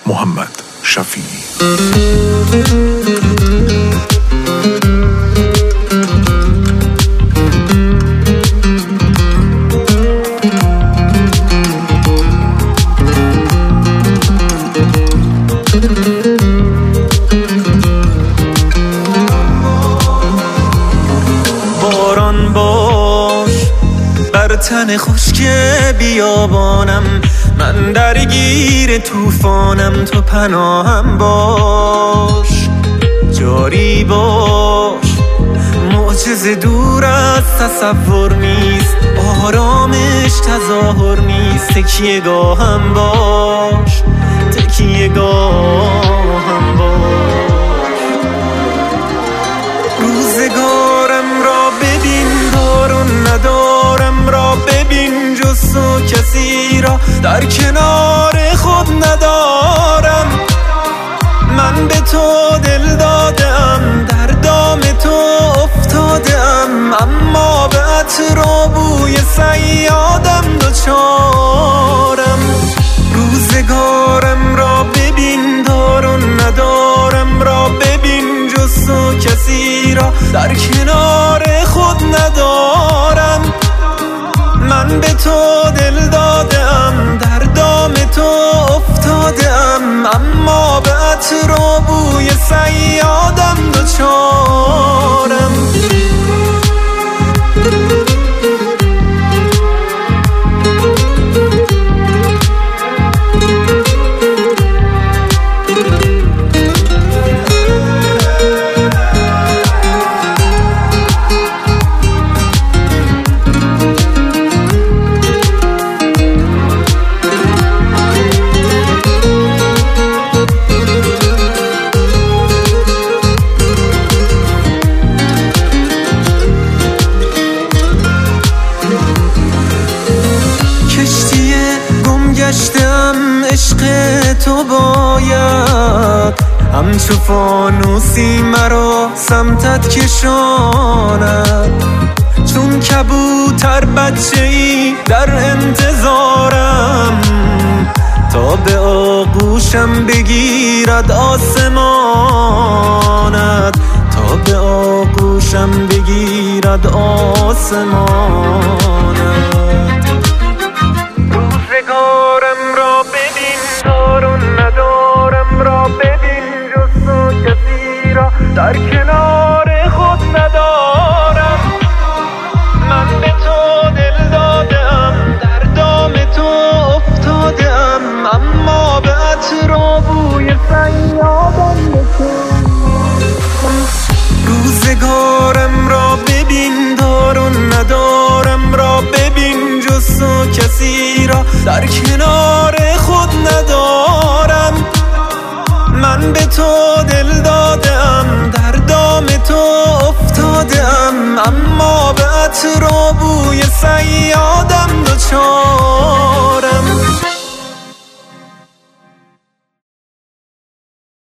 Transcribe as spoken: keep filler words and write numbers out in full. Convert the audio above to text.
محمد شفیعی. باران باش بر تن خشک بیابانم، من درگیر طوفانم، تو پناهم باش. جاری باش معجزه دور از تصور نیست، آرامش تظاهر نیست. تکیه گاهم باش، تکیه گاهم باش. روزگارم را ببین دارون ندارم را ببین، جز تو کسی را در کنار خود ندارم. من به تو دل دادم، در دام تو افتادم، اما به عطر و بوی صیادم دوچارم. روزگارم را ببین دارون ندارم را ببین، جز تو کسی را در کنار خود ندارم. من به تو دل دادم، در دام تو افتادم، اما به عطر و بوی صیادم دوچارم. گشتم عشق تو باید همچو فانوسی مرا سمتت کشاند. چون کبوتر بچه ای در انتظارم، تا به آغوشم بگیرد آسمانت، تا به آغوشم بگیرد آسمانت. روزگارم را ببین دارون ندارم را ببین، جز تو کسی را در کنار خود ندارم. من به تو دل دادم، در دام تو افتادم، اما به عطر و بوی صیادم دوچارم. روزگارم را ببین دارون ندارم را ببین، جز تو کسی را در کنار خود ندارم. من به تو دل دادم، در دام تو افتادم، اما به عطر و بوی صیادم دوچارم.